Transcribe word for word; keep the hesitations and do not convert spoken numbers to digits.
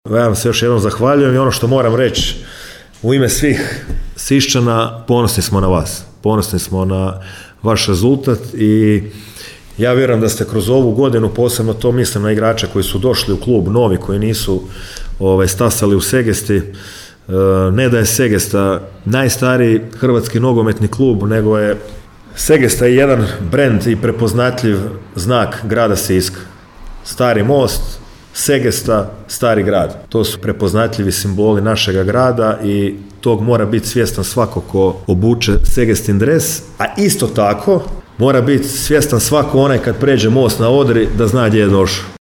Ja vam se još jednom zahvaljujem i ono što moram reći u ime svih Siščana, ponosni smo na vas, ponosni smo na vaš rezultat i ja vjerujem da ste kroz ovu godinu, posebno to mislim na igrače koji su došli u klub, novi, koji nisu ovaj, stasali u Segesti, ne da je Segesta najstariji hrvatski nogometni klub, nego je Segesta je jedan brend i prepoznatljiv znak grada Siska. Stari most, Segesta, stari grad. To su prepoznatljivi simboli našega grada i tog mora biti svjestan svako ko obuče Segestin dres, a isto tako mora biti svjestan svako onaj kad pređe most na Odri da zna gdje je došao.